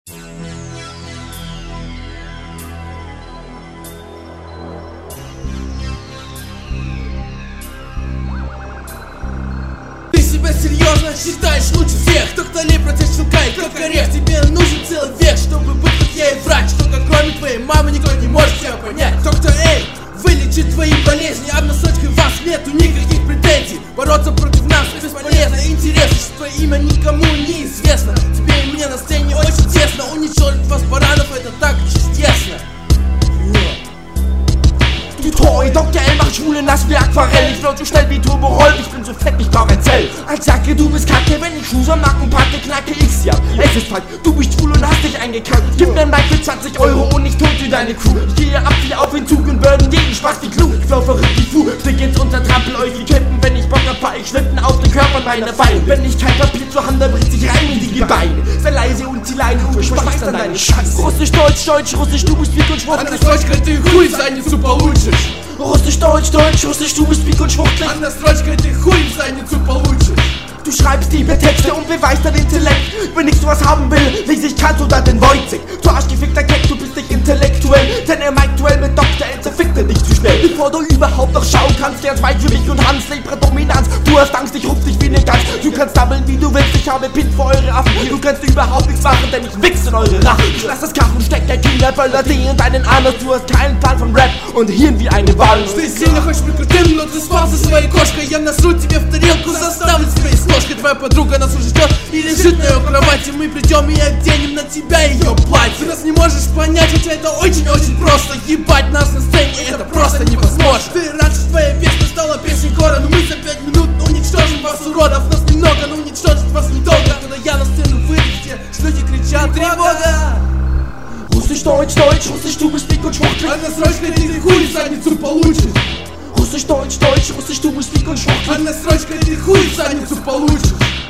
Ты себя серьезно считаешь лучше всех? Кто талей против щелкает, как орех. Тебе нужен целый век, чтобы быть как я и врач. Только кроме твоей мамы никто не может тебя понять. Доктор Эй вылечит твои болезни, а на сочке вас нету никаких претензий. Бороться против нас бесполезно. Интересно, что твое имя никому не известно. Тебе и мне на сцене очень тесно. Уничтожить вас, баранов, это так честно. Du Treu, Dr. L macht Schwule nass wie Aquarell. Ich float so schnell wie Turbo Roll, ich bin so fett, ich brauch ein Zell. Als Jacke, du bist kacke, wenn ich Schuhe am Nacken packe, knacke ich's ja. Es ist Fakt, du bist schwul und hast dich eingekackt. Gib mir ein Mic für 20 Euro und ich tot wie deine Crew. Ich gehe ab wie auf den Zug und burden jeden Spaß wie Clou. Ich flow verrückt wie Fu, stick ins Untertrampel euch die Kippen. Wenn ich Bock hab, fahr ich Schlitten auf den Körper meiner Feinde. Wenn ich kein Papier zur Hand, dann bricht sich rein in die Gebeine. Sei leise und zieh Leine und verspeist an deine Scheiße. Russisch, Deutsch, Deutsch, Russisch, du bist Speak und Schwuchtel. Anders Deutsch ты хуй задницу получишь. Russisch, Deutsch, Deutsch, Russisch, du bist Speak und Schwuchtel. Anders Deutsch ты хуй задницу получишь. Du schreibst liebe Texte und beweist dein Intellekt. Wenn ich sowas haben will, lese ich Kant oder den Wojcik. Du arschgefickter Keck, du bist nicht intellektuell. Denn er meint Duell mit Dr. L, zerfickt er nicht zu schnell. Bevor du überhaupt noch schauen kannst, ganz weit für mich und Hans, Lepra-Dominanz. Du hast Angst, ich rupf dich wie ne Gans. Du kannst sammeln wie du willst, ich habe Pin für eure Affen. Du kannst überhaupt nichts machen, denn ich wichs in eure Rachen. Ich lass das Kachen stecken, Kinderböller, die in deinen Anus. Du hast keinen Plan von Rap und Hirn wie eine Walnuss. Ты сильно хочешь быть крутым, но ты спал со своей кошкой. Я насру тебе в тарелку, заставлю тебя и с ложкой. Твоя подруга нас уже ждет и лежит на ее кровати. Мы придем и оденем на тебя ее платье. Ты нас не можешь понять, хотя это очень-очень просто. Ебать нас на сцене, это просто невозможно. Ты рад, что твоя песня стала песней гора. Но мы за 5 минут уничтожим вас, уродов. Нас немного, но уничтожить вас недолго. Когда я на сцену выйду, где люди кричат тревога. Russisch, Deutsch, Deutsch, Russisch, du bist Speak und Schwuchtel. Anders Deutsch ты хуй задницу получишь. Russisch, Deutsch, Deutsch, Russisch, du bist Speak und Schwuchtel. Anders Deutsch ты хуй задницу получишь.